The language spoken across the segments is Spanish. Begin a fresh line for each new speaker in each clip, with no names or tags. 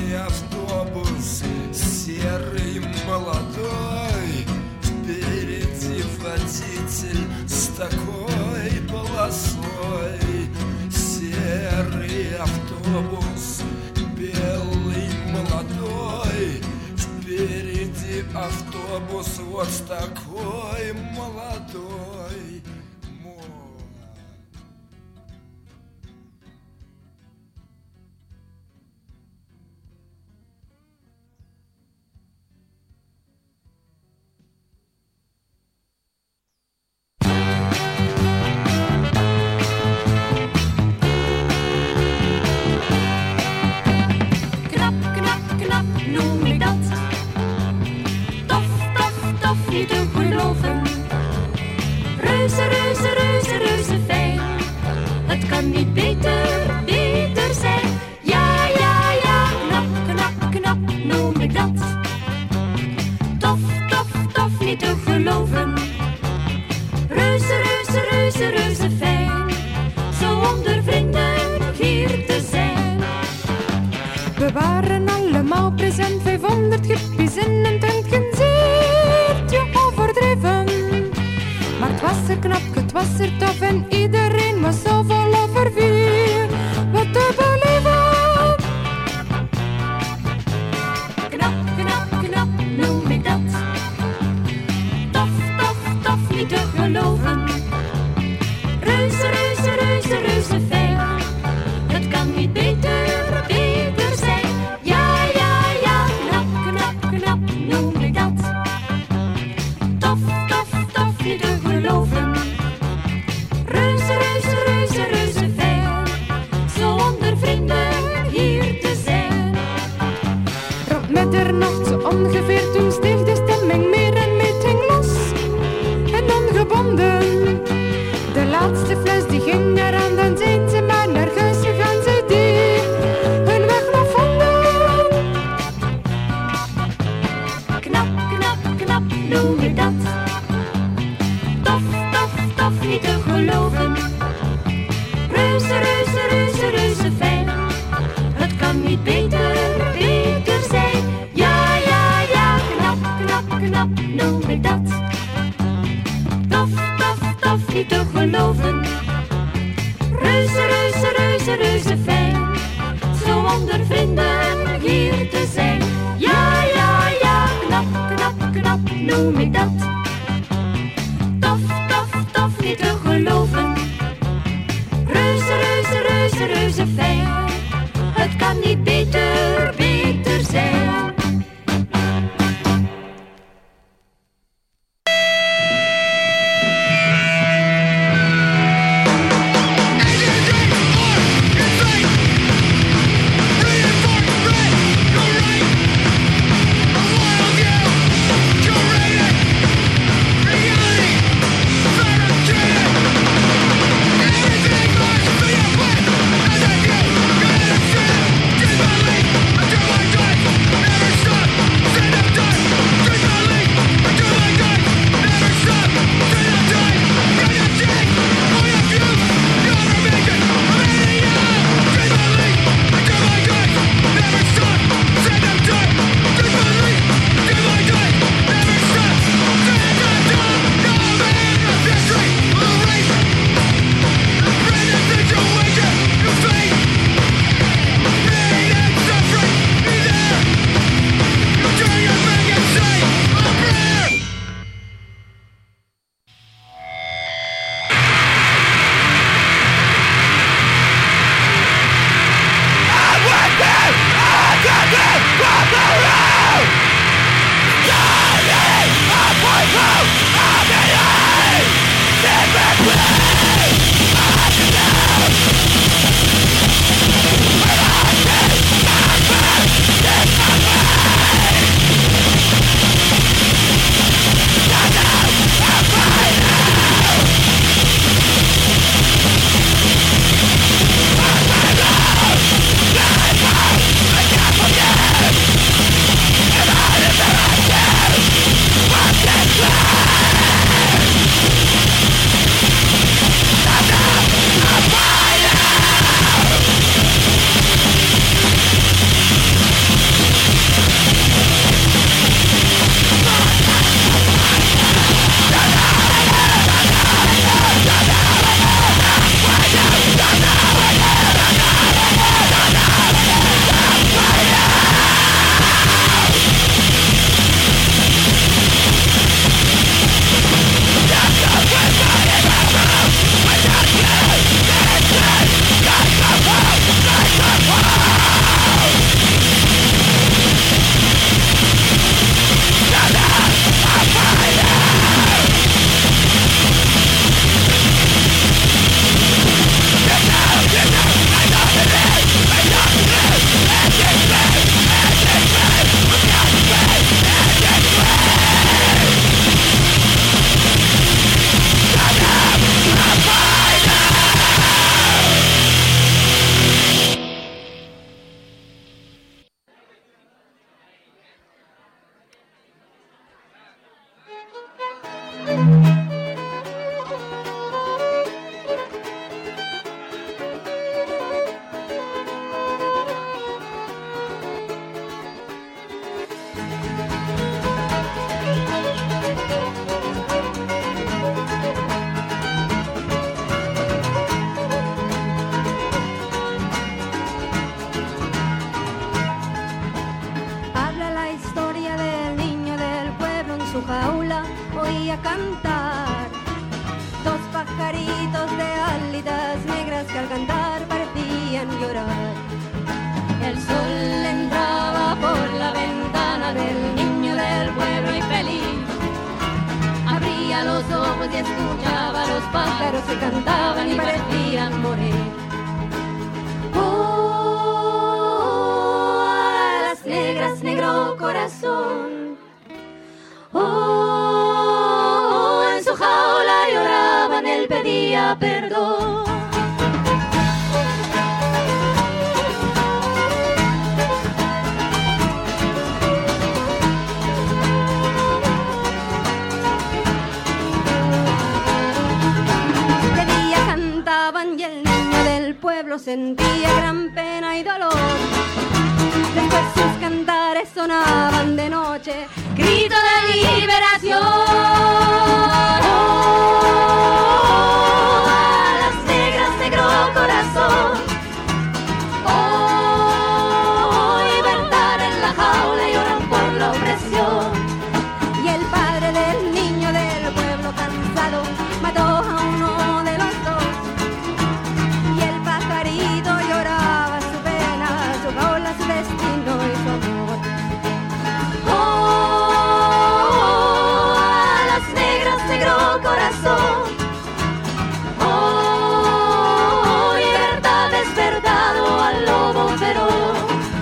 Серый автобус, серый молодой, впереди водитель с такой полосой. Серый автобус, белый молодой, впереди автобус вот с такой молодой.
Noem ik dat tof, tof, tof, niet te geloven. Reuze, reuze, reuze, reuze fijn. Het kan niet beter, beter zijn. Ja, ja, ja, knap, knap, knap, noem ik dat tof, tof, tof, niet te geloven. Reuze, reuze, reuze, reuze fijn. Zo onder vrienden hier te zijn.
We waren allemaal present, 500 hippies in een tent, geen zeertje overdreven. Maar het was er knap, het was er tof en iedereen was zo vol overvier. Wat te beleven.
Knap, knap, knap, noem ik dat tof, tof, tof, niet te geloven. Reuze, reuze, reuze, reuze fijn. Het kan niet beter, beter zijn. Ja, ja, ja, knap, knap, knap, noem ik dat tof, tof, tof, niet te geloven. Reuze, reuze, reuze, reuze fijn.
su jaula oía cantar dos pajaritos de alitas negras que al cantar parecían llorar. El sol entraba por la ventana del niño del pueblo y feliz abría los ojos y escuchaba a los pájaros que cantaban y parecían morir. Oh, a las negras, negro corazón. Oh, en su jaula lloraban, él pedía perdón. Y el niño del pueblo sentía gran pena y dolor. Después sus cantares sonaban de noche, grito de liberación. Oh, a las negras, negro corazón. Oh, libertad en la jaula, lloran por la opresión. Y el padre del niño del pueblo cansado mató a uno de los dos. Lloraba su pena, su jaula, su destino y su amor. Oh, a las negras, negro corazón. Oh, libertad despertado al lobo feroz.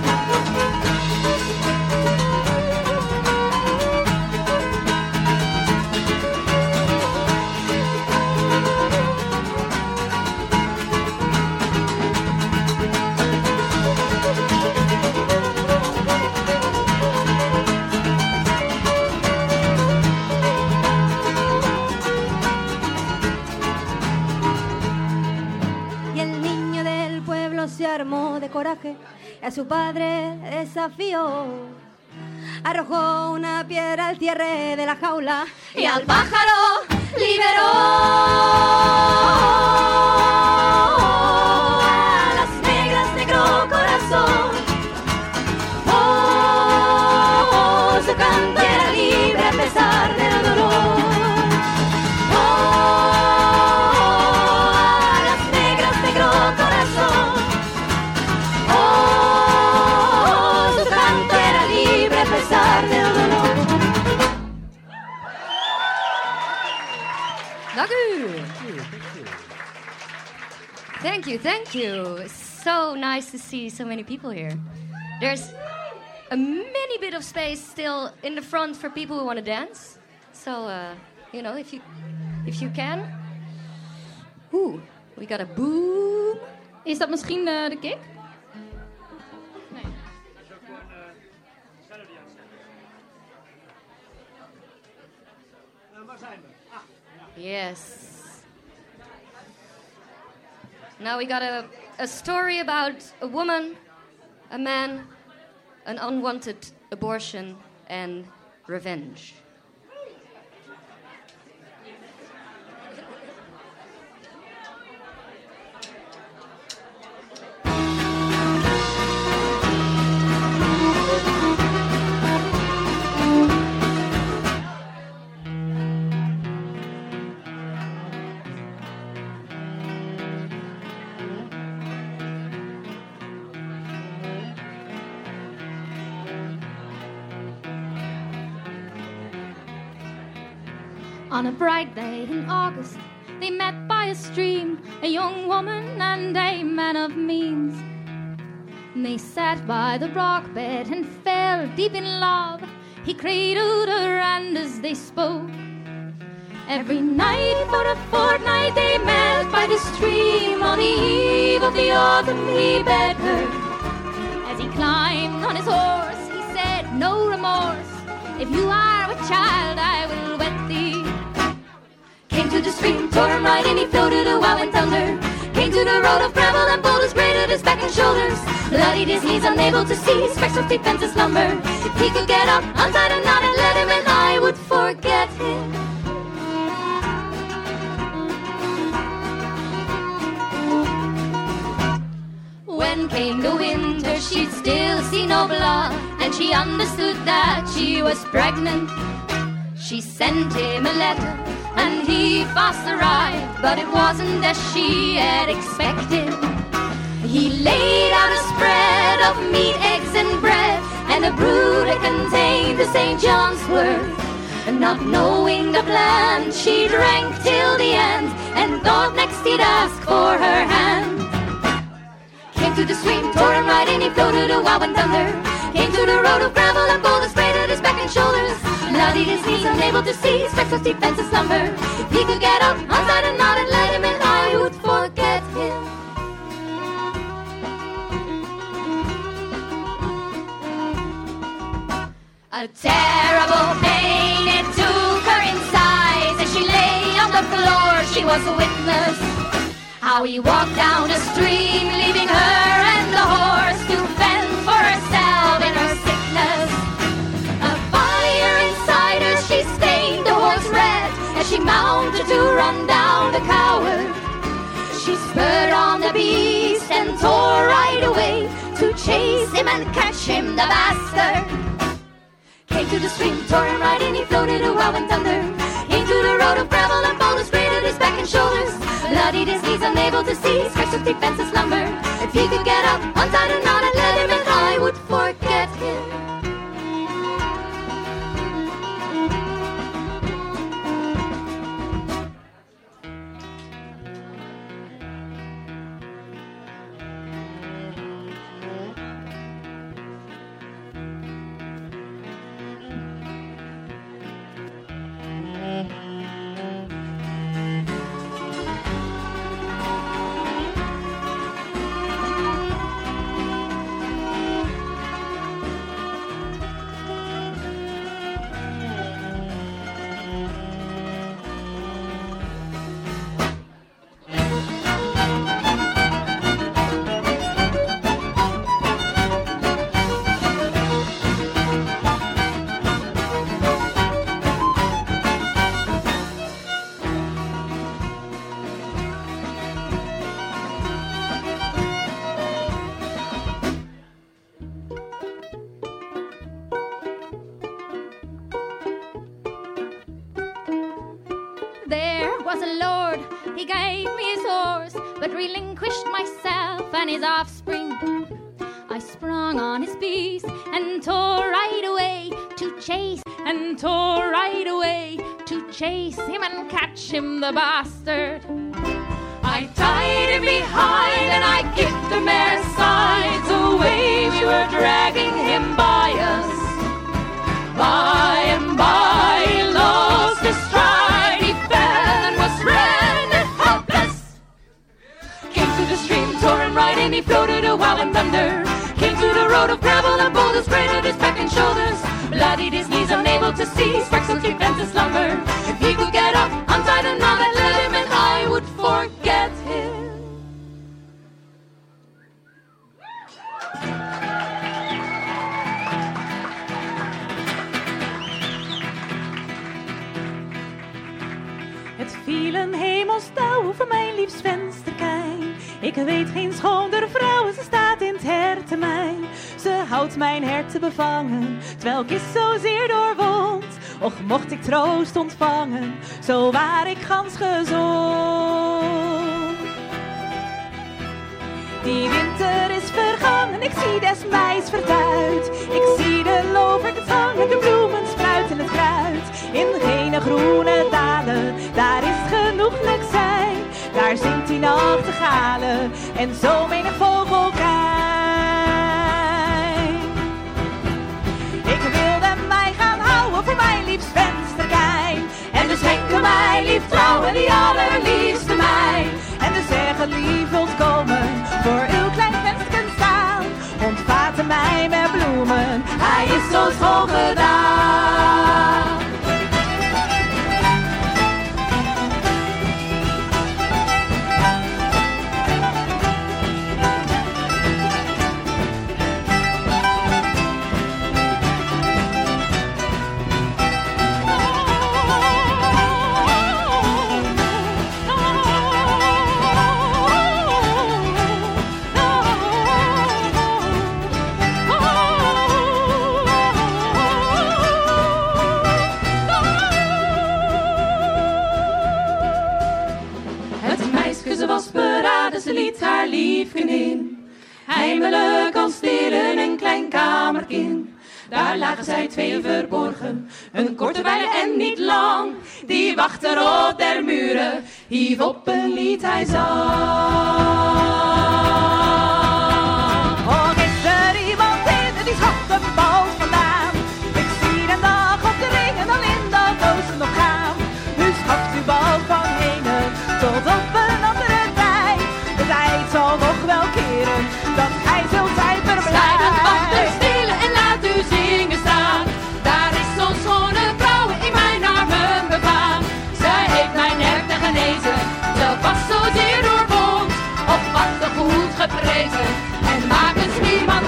Se armó de coraje y a su padre desafió. Arrojó una piedra al cierre de la jaula y al pájaro liberó. A las negras, negro corazón. Oh, su canto era libre a pesar del dolor.
Thank you. So nice to see so many people here. There's a mini bit of space still in the front for people who want to dance. So, you know, if you can. Ooh, we got a boom.
Is dat misschien de kick? Nee.
Waar zijn we?
Yes. Now we got a story about a woman, a man, an unwanted abortion, and revenge.
On a bright day in August, they met by a stream, a young woman and a man of means. And they sat by the rock bed and fell deep in love. He cradled her, and as they spoke, every night for a fortnight they met by the stream. On the eve of the autumn he bed her. As he climbed on his horse, he said, no remorse. If you are a child, I will wed thee. Came to the stream, tore him right, and he floated a while in thunder. Came to the road of gravel, and boulders grated his back and shoulders. Bloodied his knees, unable to see, spectral defenses slumber. If he could get up, untied a knot and let him in, I would forget him. When came the winter, she'd still see no blood, and she understood that she was pregnant. She sent him a letter and he fast arrived, but it wasn't as she had expected. He laid out a spread of meat, eggs and bread, and a brew that contained the St. John's wort. And not knowing the plan, she drank till the end, and thought next he'd ask for her hand. Came to the stream, tore him right in, he floated a wow and thunder. Came to the road of gravel and boulders sprayed at his back and shoulders. Bloodied his knees, unable to see, specks of deep fences slumber. If he could get up, untied a knot and let him in, I would forget him. A terrible pain, it took her inside. As she lay on the floor, she was a witness how he walked down the stream, leaving her and the horse to fend for herself in her sickness. A fire inside her, she stained the horse red as she mounted to run down the coward. She spurred on the beast and tore right away to chase him and catch him, the bastard. Came to the stream, tore him right in, he floated a wow and thunder. Came to the road of gravel and boulders sprayed at his back and shoulders. Bloodied his knees, unable to see, scratched of deep fences slumber. If he could get up, untied a knot and let him in, I would forget him. And his offspring, I sprung on his beast and tore right away to chase, and tore right away to chase him and catch him, the bastard. I tied him behind and I kicked the mare's sides away. We were dragging him by us. By and by he lost his stride, he fell and was rendered helpless. Came to the stream, tore him right in, he floated a wow and thunder. Came to the road of gravel and boulders sprayed at his back and shoulders. Bloodied his knees, unable to see, sparks of deep fences slumber. If he could get up, untied a knot and let him in, I would forget him.
Het viel een hemelsdauw over mijn liefst vensterkijn. Ik weet geen schooner vrouw, ze staat in het hertenmijn. Ze houdt mijn herten bevangen, terwijl ik is zozeer doorwond. Och, mocht ik troost ontvangen, zo waar ik gans gezond. Die winter is vergangen, ik zie des meis vertuit. Ik zie de looverd hangen, de bloemen spruiten in het kruid. In gene groene dalen, daar is genoeg zijn. Daar zingt die nachtegalen en zo menig vogelkijn. Ik wilde mij gaan houden voor mijn liefst vensterkijn. En dus schenken mij lief trouwen, die allerliefste mij. En dus zeggen lief wilt komen, voor uw klein vensterken staan. Ontvaten mij met bloemen, hij is zo schoon gedaan. Daar lagen zij tweeën verborgen, een korte wijle en niet lang. Die wachter op der muren, hief op een lied hij zang. Och, is er iemand in die schattenbal vandaan? Ik zie de dag op de ringen al in dat oosten nog gaan. U schaft uw bal van henen tot op een andere tijd. De tijd zal nog wel keren, dat gij zult zijn verblijd.
Wachter stil en laat u zingen staan. Daar is zo'n schone vrouw in mijn armen begaan. Zij heeft mijn herte genezen, ze was zozeer doorwond. Op wat te goed geprezen en maak een spierman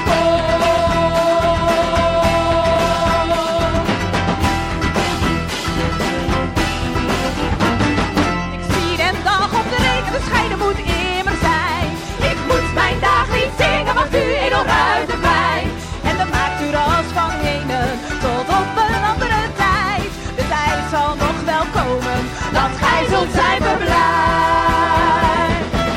Ik zie den dag op de regen, de scheiden moet immer zijn. Ik moet mijn dag niet zingen, wacht u edelruitenpijn. En dan maakt u ras van henen tot op een andere tijd. De tijd zal nog wel komen, dat gij zult zijn verblijd.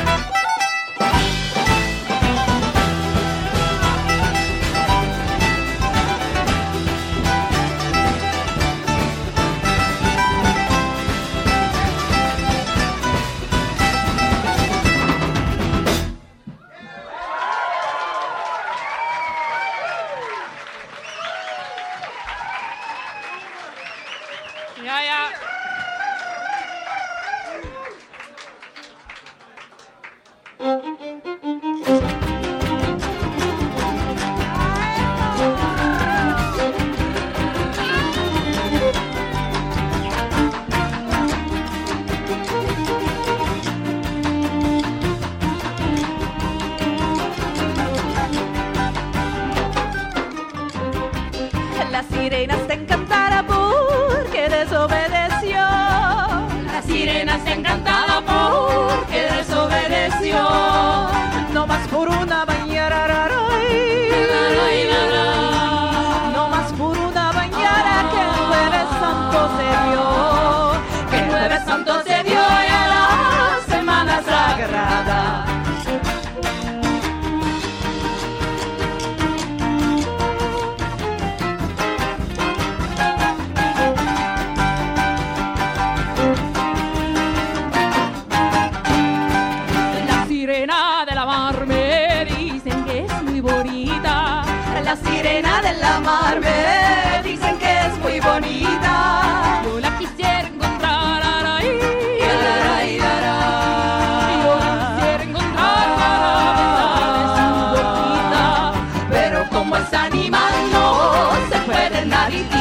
Ja, ja.
Las sirenas te encantara porque desobedeció.
Las sirenas se encantada porque desobedeció.
No más por una bañera, no más por una bañera que el Jueves Santo se dio.
Que el Jueves Santo se dio y a la Semana Sagrada.
La sirena de la mar me dicen que es muy bonita.
La sirena de la mar me dicen que es muy bonita.
Yo la quisiera encontrar, araí.
Yo la quisiera encontrar para besarle su boquita, pero como es animal no se puede naditita.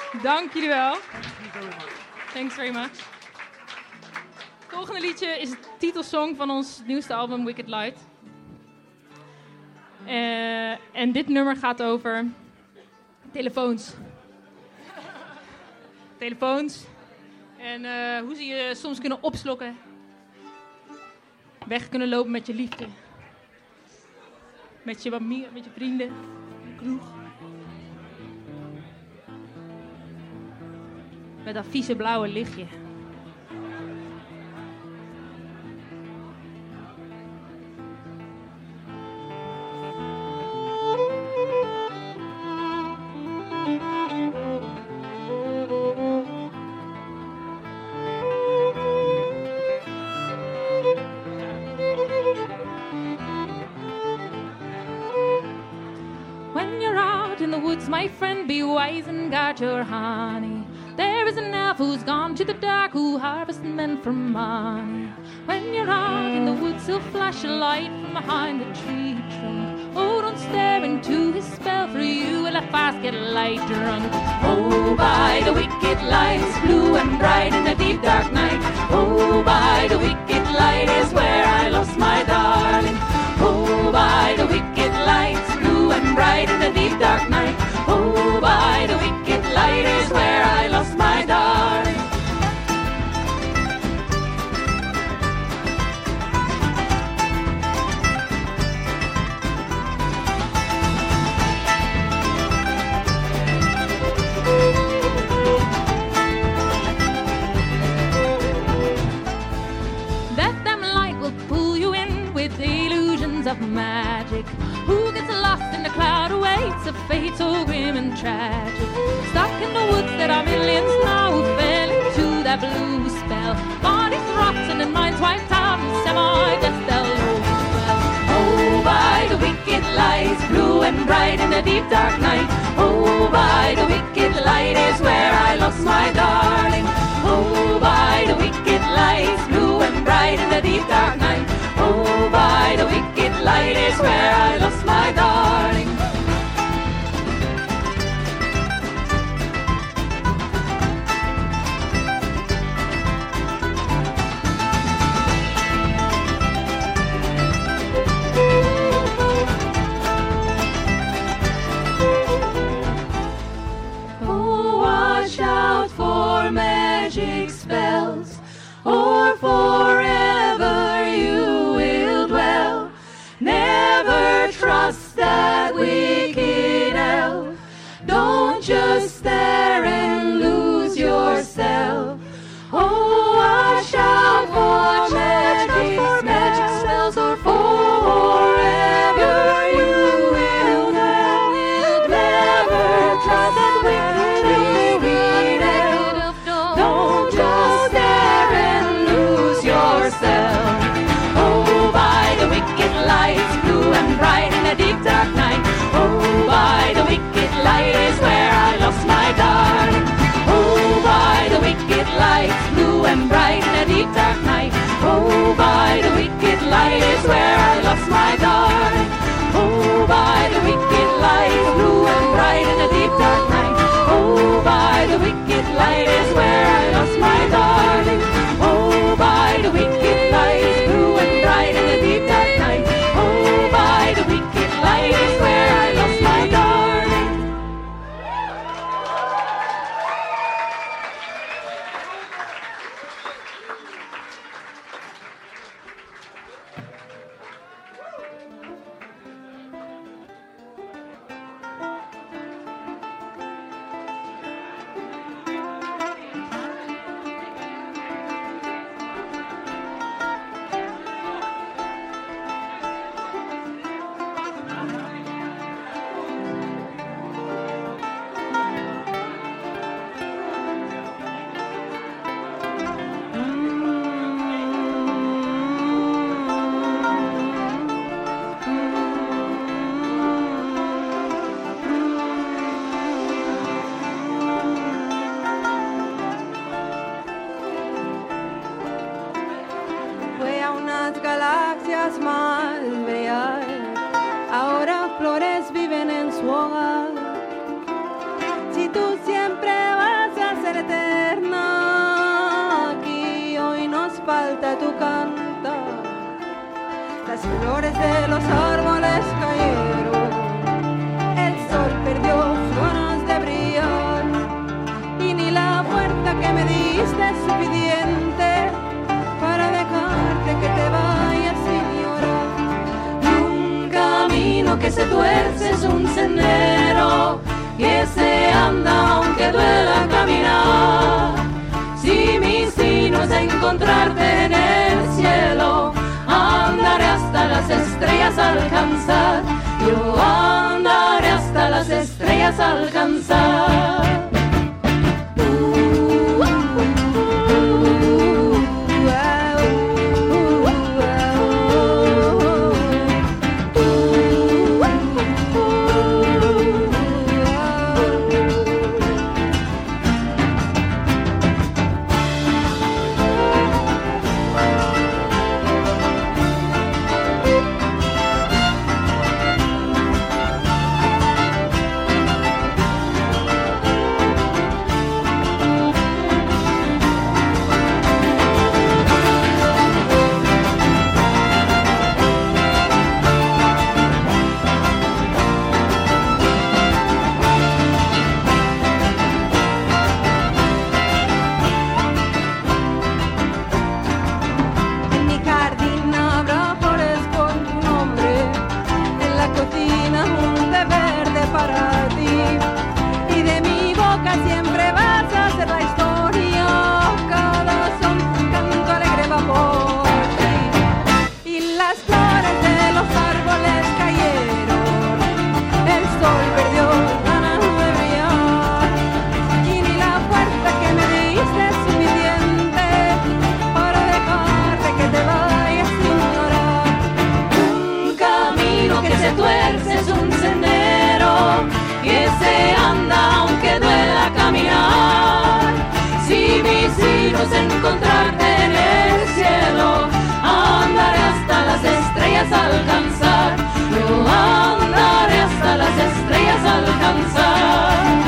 Dank jullie wel. Thanks very much. Het volgende liedje is het titelsong van ons nieuwste album Wicked Light. En dit nummer gaat over telefoons. Telefoons. En hoe ze je soms kunnen opslokken. Weg kunnen lopen met je liefde. Met je vrienden. In de kroeg. Met dat vieze blauwe lichtje. When you're out in the woods, my friend, be wise and guard your honey. There is an elf who's gone to the dark, who harvests men for money. When you're out in the woods, he'll flash a light from behind the tree trunk. Oh, don't stare into his spell, for you will at fast get light drunk. Oh, by the wicked lights, blue and bright in the deep dark night. Oh, by the wicked light is where I lost my darling. Oh, by the wicked lights, blue and bright in the deep dark night. Oh, by the wicked light is where I lost my darling. That damn light will pull you in with illusions of magic. Who gets lost in the cloud awaits a fate so grim and tragic. Stuck in the woods there are millions now who fell into that blue spell. Bodies rotten and minds wiped out and semi-death they'll always dwell. Oh, by the wicked lights, blue and bright in the deep dark night. Oh, by the wicked light is where I lost my darling. Oh, by the wicked lights, blue and bright in the deep dark night. Oh, by the wicked light is where I lost my darling. Oh, watch out for magic spells, or forever you will dwell. Never trust that wicked elf. Don't just stare and lose yourself. Oh, watch out for magic spells, or forever you will dwell. Never trust that wicked elf. Don't just stare and lose yourself. Oh, by the wicked lights, blue and bright in the deep dark night. Oh, by the wicked light is where I lost my darling. Oh, by the wicked lights, blue and bright in the deep dark night. Oh, by the wicked light is where I lost my darling. Oh, by the wicked lights, blue and bright in the deep dark night. Oh, by the wicked light is where I lost my darling. Oh, by the wicked lights, blue and bright in the deep dark night. Oh, by the wicked light is where I lost my darling.
Fue a unas galaxias más bellas, ahora flores viven en su hogar. Si tú siempre vas
falta tu cantar. Las flores de los árboles cayeron, el sol perdió sus ganas de brillar, y ni la fuerza que me diste es suficiente para dejarte que te vayas sin llorar. Un camino que se tuerce es un sendero que se anda aunque duela caminar. Si mi destino es encontrarte en el cielo, andaré hasta las estrellas a alcanzar. Yo andaré hasta las estrellas a alcanzar. Encontrarte en el cielo, andaré hasta las estrellas a alcanzar. Yo andaré hasta las estrellas a alcanzar.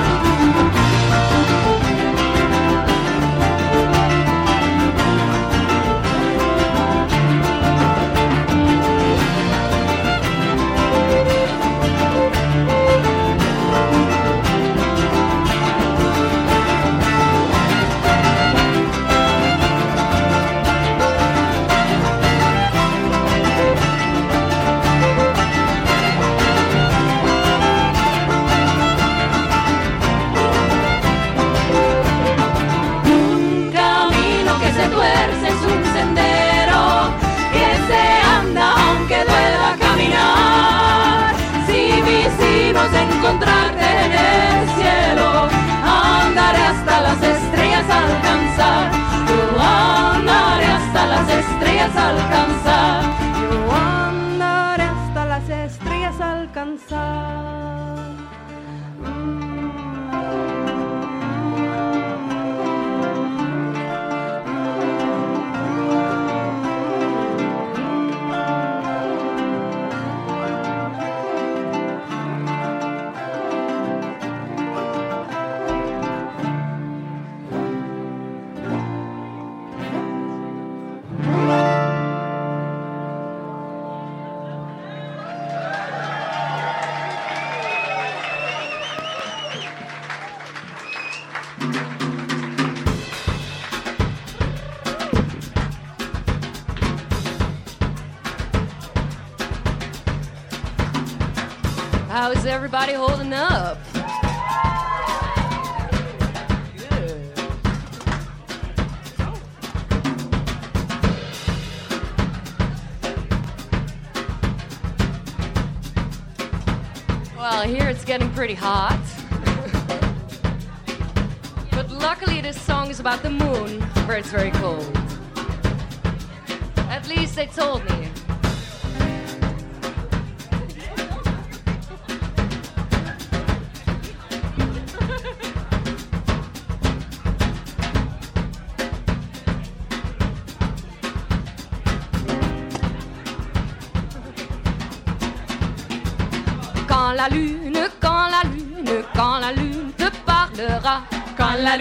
Encontrarte en el cielo, andaré hasta las estrellas a alcanzar. Yo andaré hasta las estrellas a alcanzar. Yo andaré hasta las estrellas a alcanzar.
How is everybody holding up? Good. Well, here it's getting pretty hot. But luckily this song is about the moon, where it's very cold. At least they told me. Quand la lune te parlera,
Quand la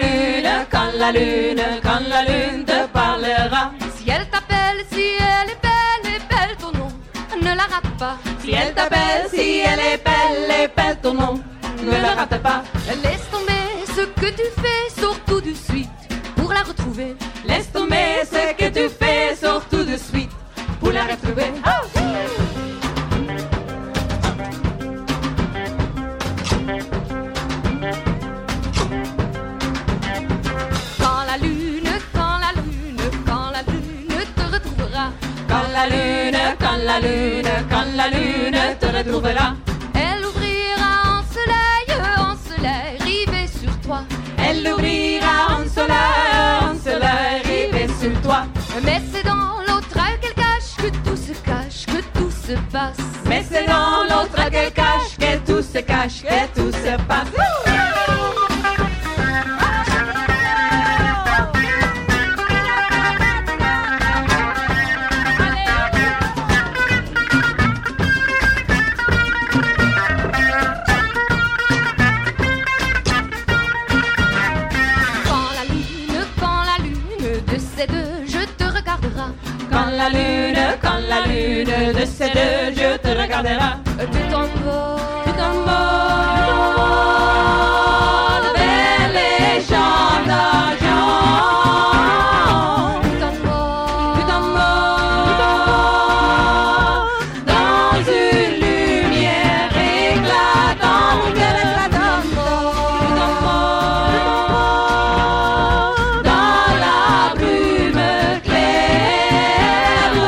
lune te parlera.
Si elle t'appelle, si elle est belle ton nom, ne la rate pas.
Si elle t'appelle, si elle est belle ton nom, ne la rate pas.
Laisse tomber ce que tu fais, surtout de suite, pour la retrouver.
Laisse tomber ce que tu fais, surtout de suite, pour la retrouver. Oh!
Quand la lune te retrouvera.
Quand la lune te retrouvera.
Elle ouvrira un soleil rivé sur toi.
Elle ouvrira un soleil rivé sur toi.
Mais c'est dans l'autre qu'elle cache que tout se cache, que tout se passe.
Mais c'est dans l'autre qu'elle cache que tout se cache, que tout se passe. Quand la lune de ces deux, je te regardera.
Tu t'envoles
vers les champs d'argent.
Tu t'envoles
dans une lumière éclatante. Dans la brume claire.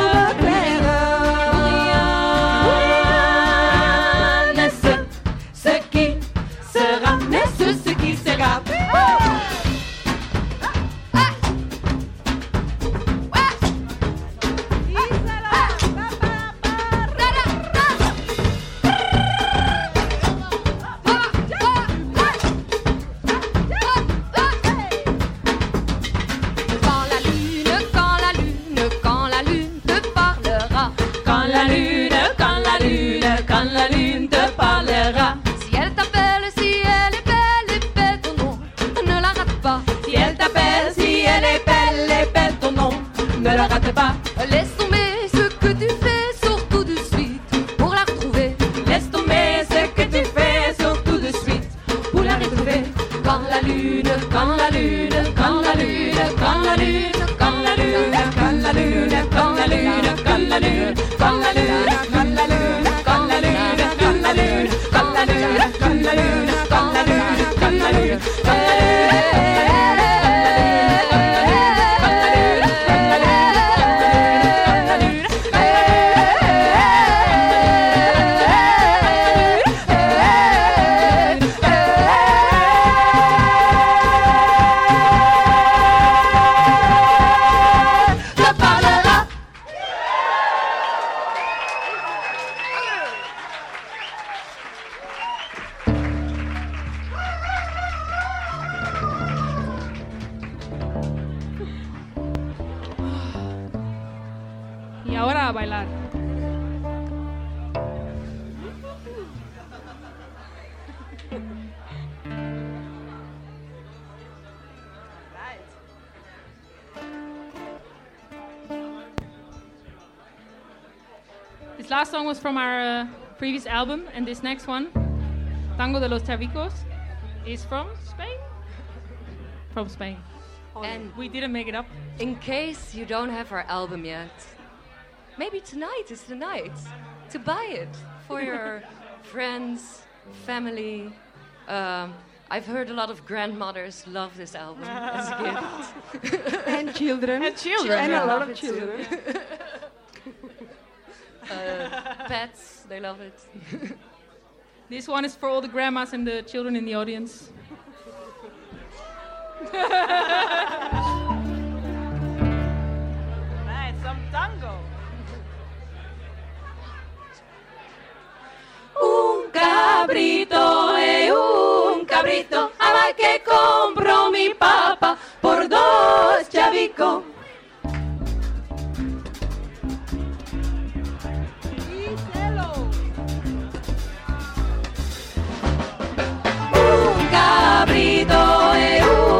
Quand la lune te parlera.
Si elle t'appelle, si elle est belle ton nom, ne la rate pas.
Si elle t'appelle, si elle est belle ton nom, ne la rate pas.
Laisse tomber ce que tu fais, surtout de suite, pour la retrouver.
Laisse tomber ce que tu fais, surtout de suite, pour la retrouver. Quand la lune, quand la lune, quand la lune, quand la lune, quand la lune, quand la lune, quand la lune, quand la lune, quand la lune, quand la lune, quand la lune, quand la lune, quand la lune, quand la lune, quand la lune, quand la lune, quand la
Y ahora a bailar. This last song was from our previous album, and this next one, Tango de los Chavicos, is from Spain? From Spain.
And
We didn't make it up.
in case you don't have our album yet, maybe tonight is the night to buy it for your friends, family. I've heard a lot of grandmothers love this album as a gift.
And children.
And children.
And a
Love
lot of
it too.
children.
Pets, they love it.
This one is for all the grandmas and the children in the audience.
Nice, some tango. Un cabrito, ama que compró mi papá por 2 chavicos. Un cabrito,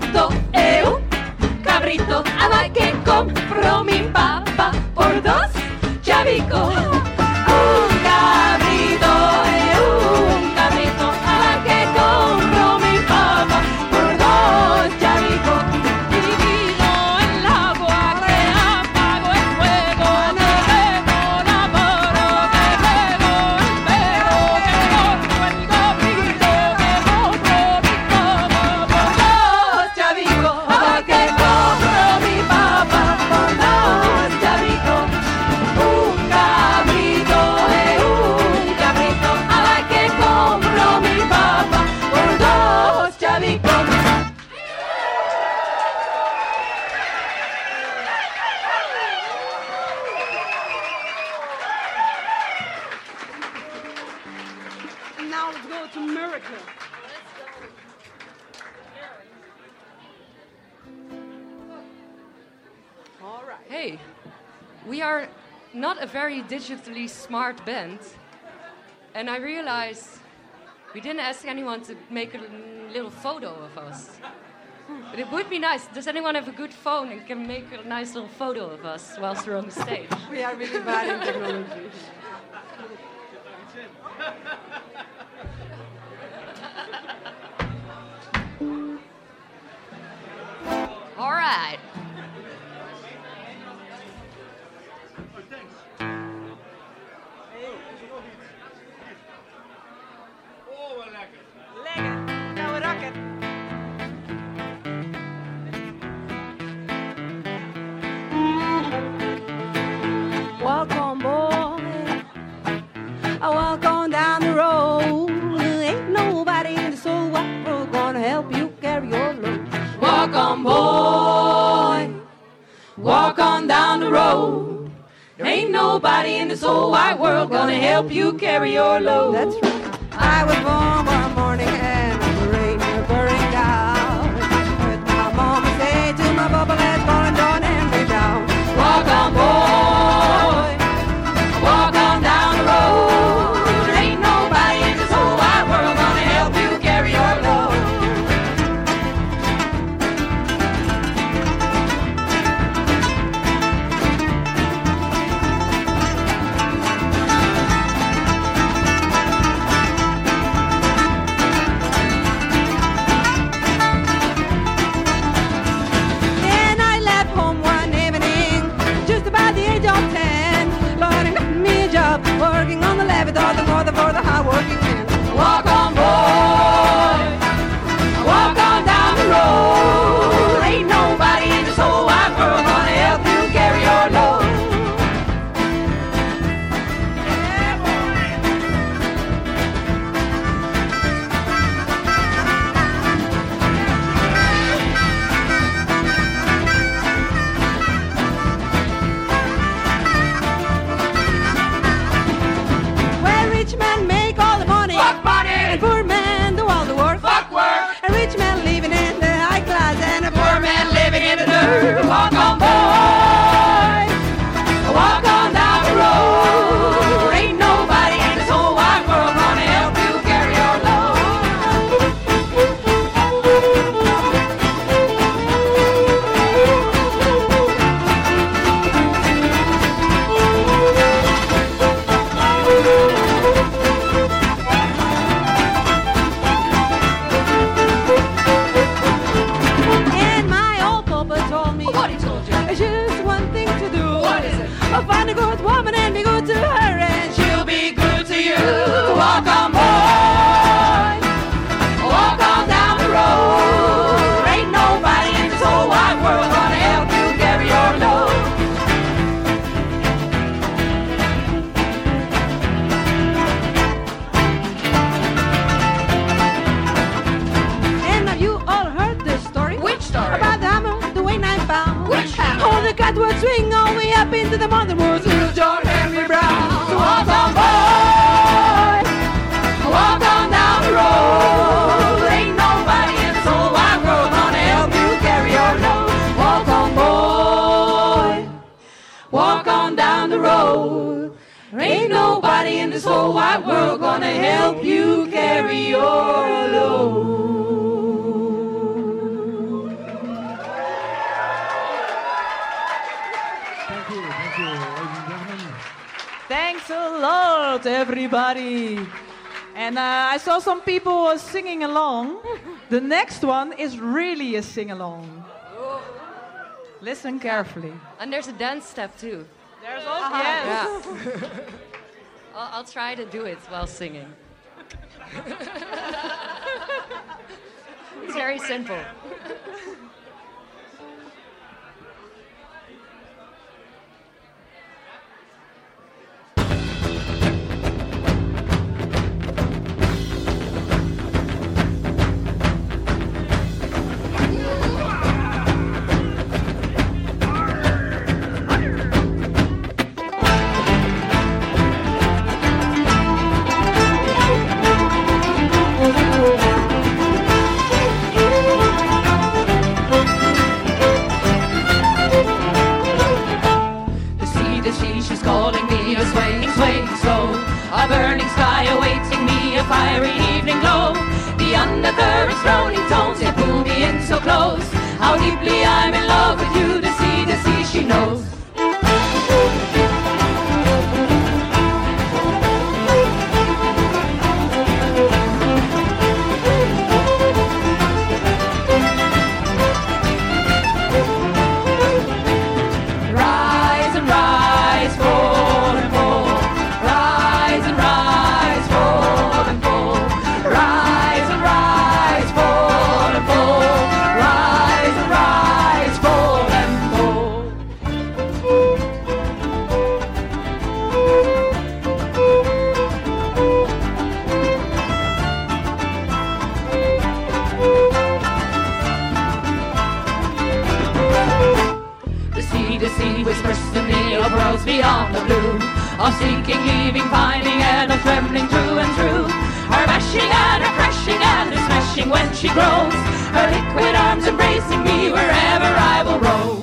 cabrito, un cabrito, a la que compró mi papá por 2 chavicos. Un cabrito, a la que compró mi papá por 2 chavicos.
Divino el agua que apagó el fuego, que bebo la moro, que bebo el pelo, que compro el cabrito, que compro mi papá por
2 chavicos, a la que compró mi papá por 2 chavicos. Un cabrito, a la que compró mi papá por 2 chavicos.
Now let's go to America. All right.
Hey, we are not a very digitally smart band. And I realized we didn't ask anyone to make a little photo of us. But it would be nice. Does anyone have a good phone and can make a nice little photo of us whilst we're on the stage?
We are really bad in technology.
All right.
Lekker. Nou, rakken. Walk on, boy. I walk on down the road. Ain't nobody in the soul world gonna help you carry your load.
Walk on, boy. Walk on down the road. There ain't nobody in this whole wide world gonna help you carry your load.
That's right. I was born one morning and the rain was pouring down. Heard my mama say to my bubble, let's fall and join and lay down.
Walk on, boy. Walk on down the road. There ain't nobody in this whole wide world gonna help you carry your load.
Then I left home one evening, just about the age of 10. Lord, got me a job working on the levee, for the hard-working men.
Walk on, boy. Walk on down the road. Ain't nobody in this whole wide world gonna help you carry your load.
Where rich men make all the money,
Fuck money.
and poor men do all the work.
Fuck work.
A rich man living in the high class and a
Poor man living in the dirt. Walk on, boy. Walk on down the road. Ain't nobody in this whole wide world gonna help you carry your load.
And my old papa told me,
What he told you?
there's just one thing to do.
What is it?
I'll find a good woman and be good to her, and
She'll be good to you. Walk on, boy. Walk on down the road. Ain't nobody in this whole wide world gonna help you carry your load.
And have you all heard the story?
Which story?
About the hammer, the way I found.
Which hammer?
Oh, the cat would swing all the way up into the mother woods.
Little John Henry Brown. Walk on, boy. Walk on down the road. Ain't nobody in this whole wide world gonna help you carry your load. Walk on, boy. Walk on down the road. Ain't nobody in this whole wide world gonna help you carry your load. everybody. And I saw some people singing along. The next one is really a sing-along. Listen carefully.
And there's a dance step too.
There's also, yes.
Yeah. I'll try to do it while singing. It's very simple.
She's calling me, a swaying, swaying slow. A burning sky awaiting me, a fiery evening glow. The undercurrents, rolling tones, they pull me in so close. How deeply I'm in love with you, the sea, she knows. Beyond the blue of seeking, leaving, finding, and of trembling true and true. Her mashing and her crashing and her smashing when she grows. Her liquid arms embracing me wherever I will roam.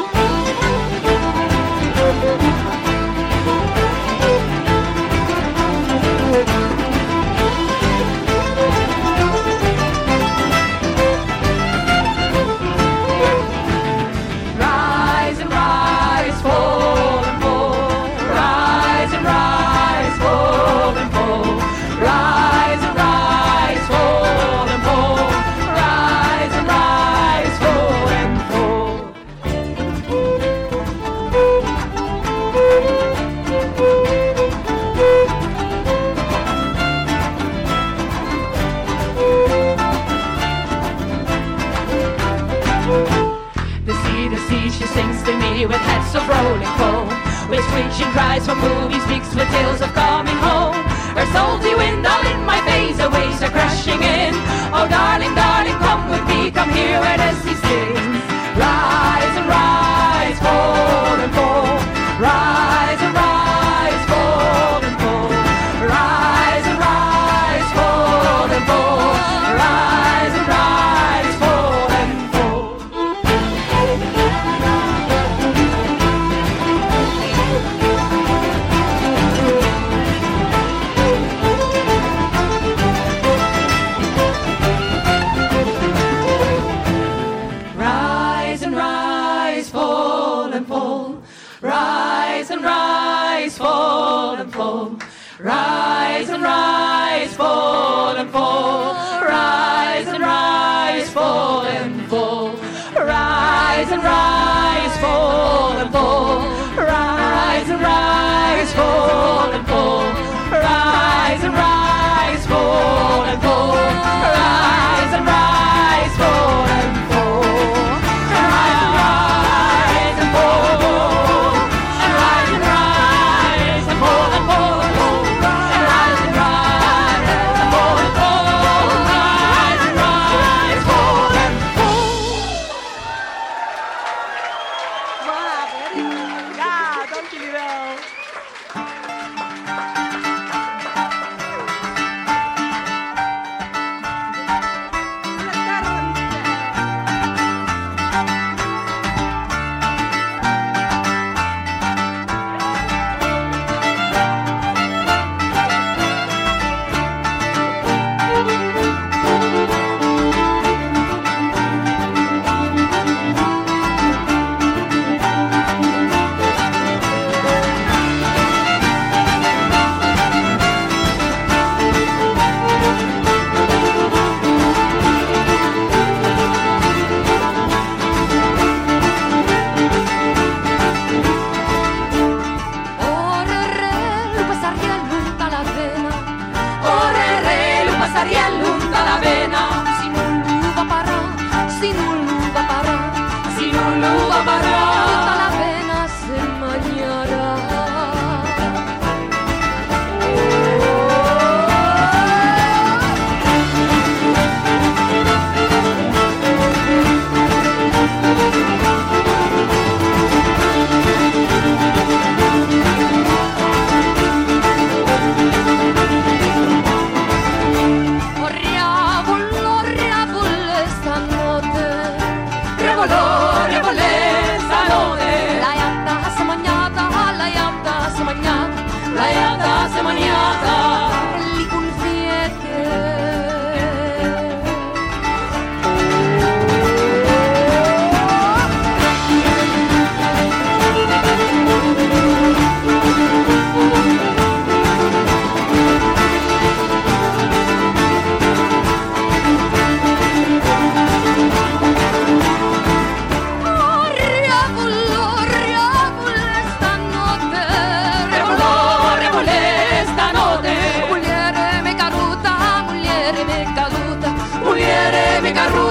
With heads of rolling foam, with screeching cries from movies, speaks with tales of coming home. Her salty wind all in my face, her waves are crashing in. Oh darling, darling, come with me, come here where the sea sings. Rise and rise, fall and fall. Rise and rise, fall and fall. Rise and rise, fall and fall. Rise and rise, fall and fall. Fall and fall, rise and rise, fall and fall, rise and rise, fall and fall, rise and rise, fall and fall, rise and rise, fall and fall, rise and rise, fall and fall, rise and rise, fall and fall, rise and rise and fall.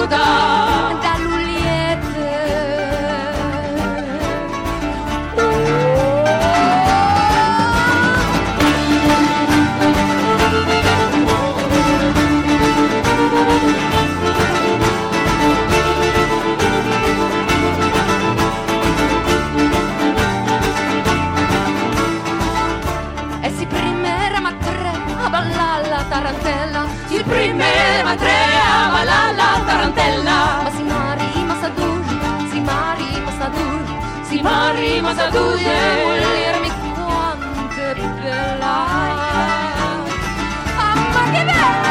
caduta
da Luliette. E si primera ma tre a ballare la tarantella,
il prime ma tre a ballare la tarantella
ma si mari ma sa dur, si mari ma sa dur,
si mari ma sa tu
volermi quanto è bella. Ah, ma che bella!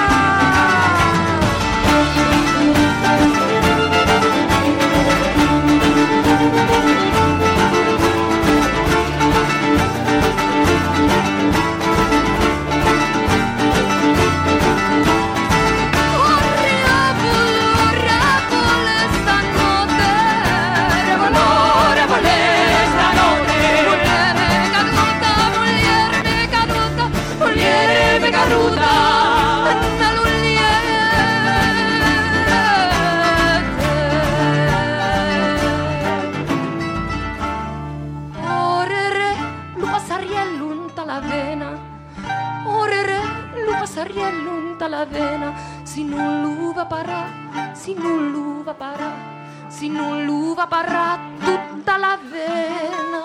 La vena, si non l'uva parà, si non l'uva parà, si non l'uva parà tutta la vena.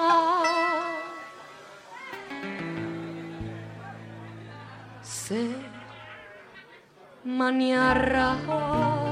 Se maniarra